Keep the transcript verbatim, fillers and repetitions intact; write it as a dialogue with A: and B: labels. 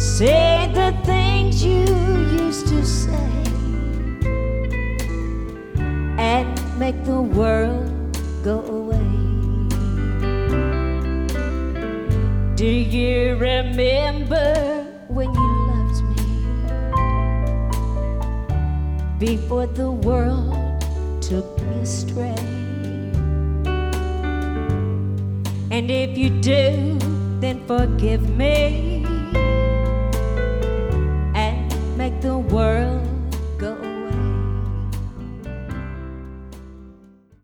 A: Say the things you used to say and make the world go away. Do you remember when you loved me before the world took me astray? And if you do, then forgive me and make the world